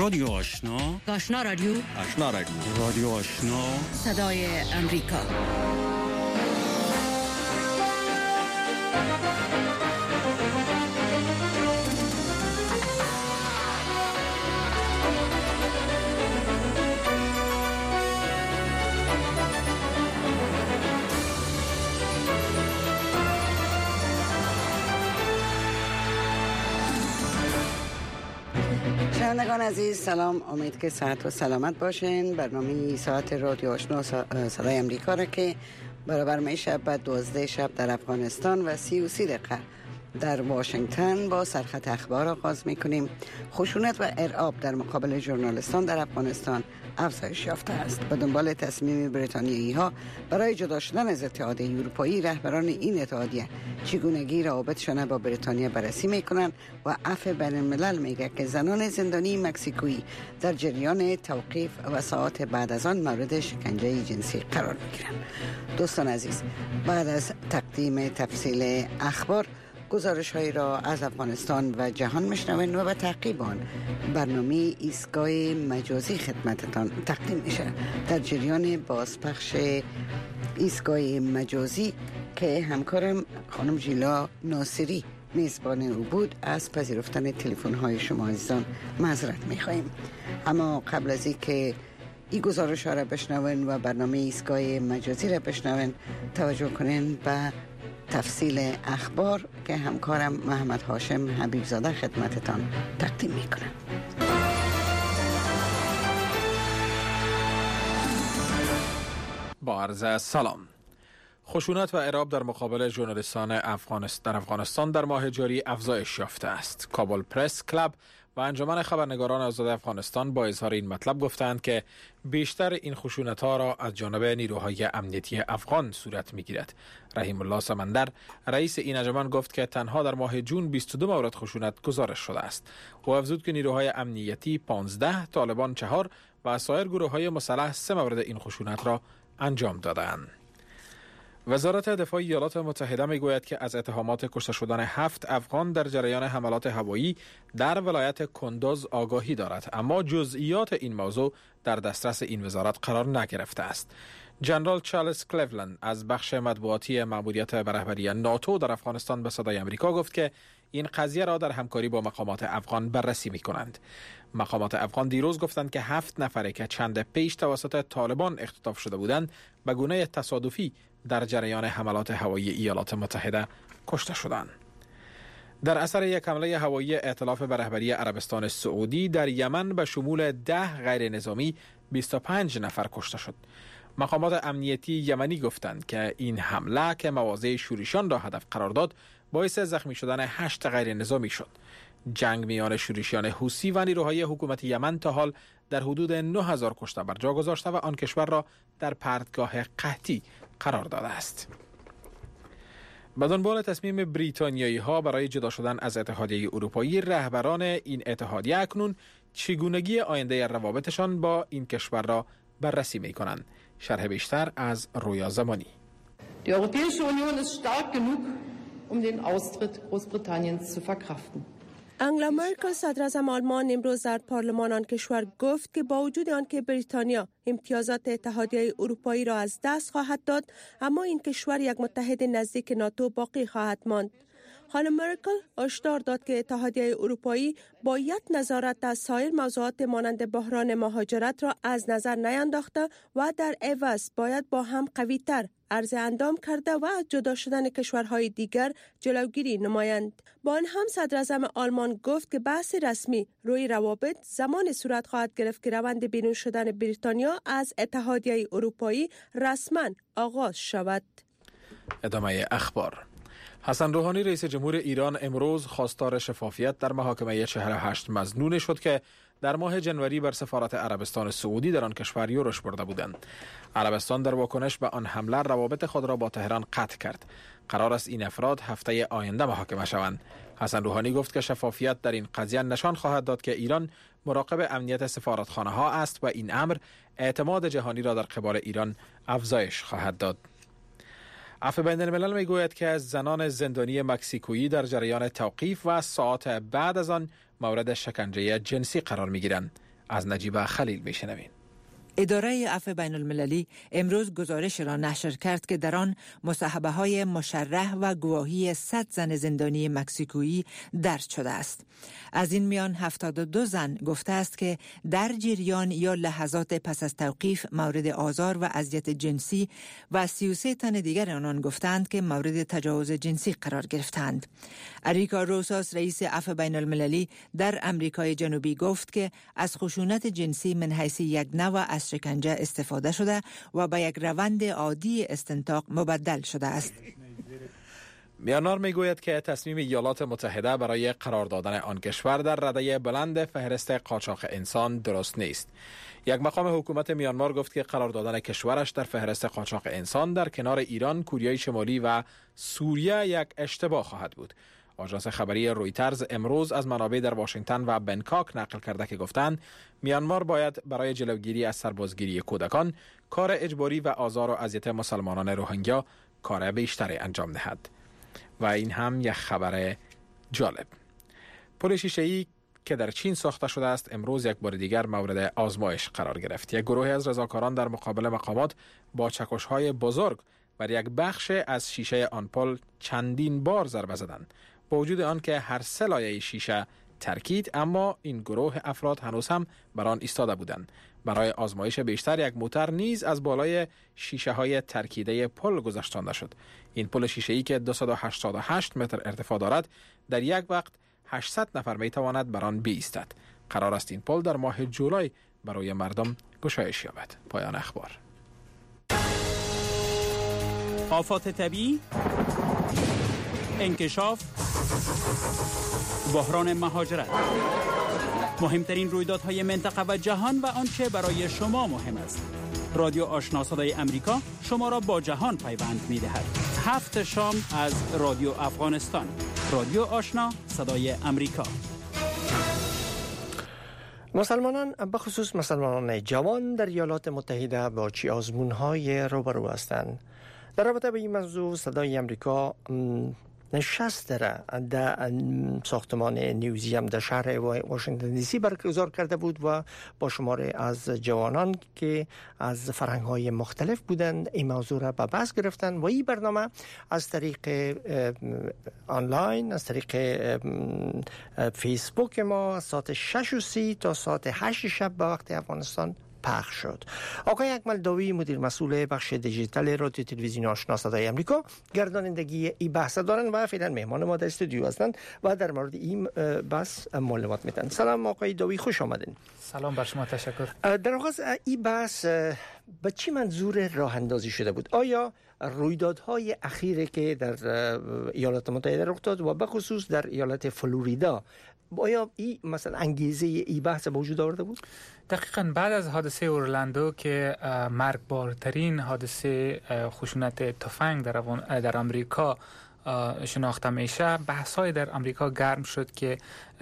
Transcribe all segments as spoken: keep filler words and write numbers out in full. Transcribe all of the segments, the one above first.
رادیو آشنا، آشنا رادیو، آشنا رادیو، رادیو آشنا، صدای امریکا. شنوندگان عزیز سلام، امید که صحت و سلامت باشین. برنامه ساعت رادیو آشنا صدای امریکا را که برابر می شب بعد دوازده شب در افغانستان و سی و سی دقیقه در واشنگتن با سرخط اخبار آغاز می کنیم. خشونت و ارعاب در مقابل ژورنالیستان در افغانستان افزایش یافته است. به دنبال تصمیم بریتانیایی ها برای جدا شدن از اتحادیه اروپایی، رهبران این اتحادیه چگونگی روابطشان با بریتانیا بررسی می کنند و عفو بین الملل میگه که زنان زندانی مکزیکویی در جریان توقیف و ساعات بعد از آن مورد شکنجه جنسی قرار می گیرند. دوستان عزیز، بعد از تقدیم تفصیل اخبار، گزارش هایی را از افغانستان و جهان میشنوین و به تعقیب آن برنامه ایستگاه مجازی خدمتتان تقدیم میشه. در جریان بازپخش ایستگاه مجازی که همکارم خانم جیلا ناصری میزبان او بود، از پذیرفتن تلفن های شما عزیزان معذرت میخواییم. اما قبل از اینکه این گزارش ها را بشنوین و برنامه ایستگاه مجازی را بشنوین، توجه کنین به تفصیل اخبار که همکارم محمد هاشم حبیب زاده خدمتتان تقدیم میکنه. با عرض سلام. خشونت و ارعاب در مقابل ژورنالیستان افغانستان در افغانستان در ماه جاری افزایش یافته است. کابل پرس کلاب و انجمن خبرنگاران آزاد افغانستان با اظهار این مطلب گفتند که بیشتر این خشونت‌ها را از جانب نیروهای امنیتی افغان صورت می‌گیرد. رحیم الله سمندر رئیس این انجمن گفت که تنها در ماه جون بیست و دو مورد خشونت گزارش شده است. او افزود که نیروهای امنیتی پانزده، طالبان چهار و سایر گروه‌های مسلح سه مورد این خشونت را انجام دادند. وزارت دفاع ایالات متحده میگوید که از اتهامات کشته شدن هفت افغان در جریان حملات هوایی در ولایت کندوز آگاهی دارد، اما جزئیات این موضوع در دسترس این وزارت قرار نگرفته است. جنرال چارلز کلیولند از بخش مطبوعاتی مأموریت رهبری ناتو در افغانستان به صدای امریکا گفت که این قضیه را در همکاری با مقامات افغان بررسی می کنند. مقامات افغان دیروز گفتند که هفت نفره که چند پیش توسط طالبان اختطاف شده بودند به گونه تصادفی در جریان حملات هوایی ایالات متحده کشته شدند. در اثر یک حمله هوایی ائتلاف به رهبری عربستان سعودی در یمن به شمول ده غیر نظامی بیست و پنج نفر کشته شد. مقامات امنیتی یمنی گفتند که این حمله که مواضع شورشیان را هدف قرار داد باعث زخمی شدن هشت غیر نظامی شد. جنگ میان شورشیان حوثی و نیروهای حکومت یمن تا حال در حدود نه هزار کشته بر جا گذاشته و آن کشور را در پرتگاه قحطی قرار داده است. به دنبال تصمیم بریتانیایی ها برای جدا شدن از اتحادیه اروپایی، رهبران این اتحادیه اکنون چگونگی آینده روابطشان با این کشور را بررسی می کنند. شرح بیشتر از رویا زمانی. Die Europäische Union ist stark genug, um den Austritt Großbritanniens zu verkraften. انگلا مرکل صدراعظم آلمان امروز در پارلمان آن کشور گفت که با وجود آنکه بریتانیا امتیازات اتحادیه اروپایی را از دست خواهد داد، اما این کشور یک متحد نزدیک ناتو باقی خواهد ماند. خانم مرکل هشدار داد که اتحادیه اروپایی باید نظارت از سایر موضوعات مانند بحران مهاجرت را از نظر نینداخته و در عوض باید با هم قوی‌تر عرض اندام کرده و از جدا شدن کشورهای دیگر جلوگیری نمایند. با آن هم صدراعظم آلمان گفت که بحث رسمی روی روابط زمان صورت خواهد گرفت که روند بیرون شدن بریتانیا از اتحادیه اروپایی رسما آغاز شود. ادامه اخبار. حسن روحانی رئیس جمهور ایران امروز خواستار شفافیت در محاکمه چهل و هشت مظنون شد که در ماه جنوری بر سفارت عربستان سعودی در آن کشور یورش برده بودند. عربستان در واکنش به آن حمله روابط خود را با تهران قطع کرد. قرار است این افراد هفته آینده محاکمه شوند. حسن روحانی گفت که شفافیت در این قضیه نشان خواهد داد که ایران مراقب امنیت سفارتخانه ها است و این امر اعتماد جهانی را در قبال ایران افزایش خواهد داد. عفو بین الملل میگوید که از زنان زندانی مکزیکویی در جریان توقیف و ساعات بعد از آن مورد شکنجه جنسی قرار میگیرند. از نجیب خلیل میشنوین. اداره عفو بین المللی امروز گزارش را نشر کرد که در آن مصاحبه های مشرح و گواهی صد زن زندانی مکزیکویی درج شده است. از این میان هفتاد و دو زن گفته است که در جریان یا لحظات پس از توقیف مورد آزار و اذیت جنسی و سی و سه تن دیگر آنان گفتند که مورد تجاوز جنسی قرار گرفتند. اریکا روساس رئیس عفو بین المللی در امریکای جنوبی گفت که از خشونت جنسی من حیث یک نوع از شکنجه استفاده شده و به یک روند عادی استنطاق مبدل شده است. میانمار میگوید که تصمیم ایالات متحده برای قرار دادن آن کشور در رده بلند فهرست قاچاق انسان درست نیست. یک مقام حکومت میانمار گفت که قرار دادن کشورش در فهرست قاچاق انسان در کنار ایران، کره شمالی و سوریه یک اشتباه خواهد بود. آژانس خبری رویترز امروز از منابع در واشنگتن و بنکاک نقل کرده که گفتند میانمار باید برای جلوگیری از سربازگیری کودکان، کار اجباری و آزار و اذیت مسلمانان روهینگیا کار بیشتری انجام دهد. و این هم یک خبر جالب. پل شیشه‌ای که در چین ساخته شده است امروز یک بار دیگر مورد آزمایش قرار گرفت. یک گروه از رضاکاران در مقابل مقامات با چکش‌های بزرگ بر یک بخش از شیشه آن پل چندین بار ضربه زدند. با وجود آن که هر سه لایه شیشه ترکید، اما این گروه افراد هنوز هم بر آن ایستاده بودند. برای آزمایش بیشتر یک موتر نیز از بالای شیشه های ترکیده پل گذاشتانده شد. این پل شیشه‌ای که دویست و هشتاد و هشت متر ارتفاع دارد در یک وقت هشتصد نفر می تواند بر آن بایستد. قرار است این پل در ماه جولای برای مردم گشایش یابد. پایان اخبار. آفات طبیعی، انکشاف، بحران مهاجرت، مهمترین رویدادهای منطقه و جهان و آنچه برای شما مهم است. رادیو آشنا صدای امریکا شما را با جهان پیوند می دهد. هفت شام از رادیو افغانستان. رادیو آشنا صدای امریکا. مسلمانان به خصوص مسلمانان جوان در ایالات متحده با چی آزمون‌های روبرو هستند. در رابطه به این موضوع صدای امریکا نشست را در ساختمان نیوزیم در شهر واشنگتن دی سی برگزار کرده بود و با شماره از جوانان که از فرهنگ‌های مختلف بودند این موضوع را به بحث گرفتند و این برنامه از طریق آنلاین، از طریق فیسبوک ما ساعت شش و سی تا ساعت هشت شب به وقت افغانستان پخش شد. آقای اکمل داوی مدیر مسئول بخش دیجیتال رادیو تلویزیون آشنا صدای امریکا گردانندگی این بحث دارن و فعلا مهمان ما در استودیو هستند و در مورد این بحث معلومات میدن. سلام آقای داوی، خوش آمدین. سلام بر شما، تشکر. در آغاز این بحث به چی منظور راه اندازی شده بود؟ آیا رویدادهای اخیری که در ایالات متحده رخ داد و به خصوص در ایالت فلوریدا آیا این مثلا انگیزه این بحث به وجود آورده بود؟ دقیقاً بعد از حادثه اورلندو که مرگبارترین حادثه خشونت تفنگ در در آمریکا شناخته میشه، بحث‌های در آمریکا گرم شد که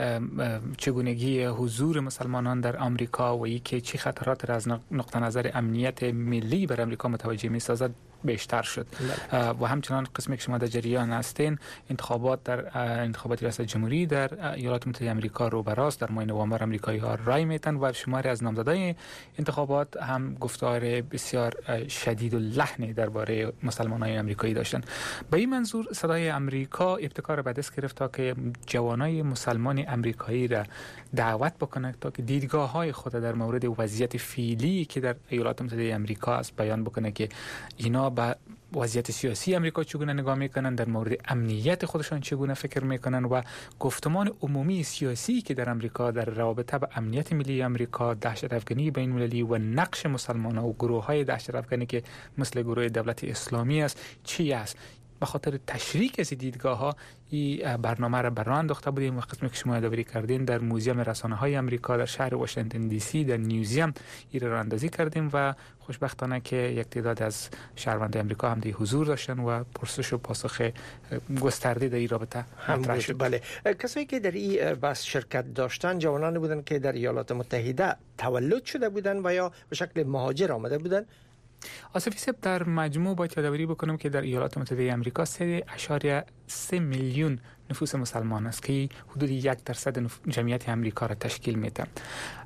چگونگی حضور مسلمانان در آمریکا و اینکه چه خطرات را از نقطه نظر امنیت ملی بر آمریکا متوجه می‌سازد بیشتر شد. و همچنان قسمی که شما در جریان هستین، انتخابات در انتخابات ریاست جمهوری در ایالات متحده آمریکا رو براست. در ماه نوامبر آمریکایی‌ها رای میتن و شماری از نامزدای انتخابات هم گفتار بسیار شدید و لحنی درباره مسلمانان آمریکایی داشتن. به این منظور صدای آمریکا ابتکار به دست گرفت تا که جوانای مسلمان آمریکایی را دعوت بکنه تا که دیدگاه‌های خود در مورد وضعیت فعلی که در ایالات متحده آمریکا است بیان بکنه که اینا با وضعیت سیاسی آمریکا چگونه نگاه میکنن، در مورد امنیت خودشان چگونه فکر میکنن و گفتمان عمومی سیاسی که در آمریکا در رابطه با امنیت ملی آمریکا، دهشت افکنی بین المللی و نقش مسلمانان و گروه‌های دهشت افکنی که مثل گروه دولت اسلامی است چی است. به خاطر تشریک از دیدگاه‌ها این برنامه را برراه انداخته بودیم و قسمی که شما یادآوری کردین در موزیم رسانه‌های آمریکا در شهر واشنگتن دی سی در نیوزیم این را اندازی کردیم و خوشبختانه که یک تعداد از شهروندان آمریکا هم در حضور داشتن و پرسش و پاسخ گسترده در این رابطه مطرح شد. بله، کسایی که در این بحث شرکت داشتن جوانان بودن که در ایالات متحده تولد شده بودن و یا به شکل مهاجر آمده بودن. آصفی صاحب، در مجموع باید یادآوری بکنم که در ایالات متحده آمریکا سه اشاریه سه میلیون نفوس مسلمان است که حدود یک درصد جمعیت آمریکا را تشکیل میده.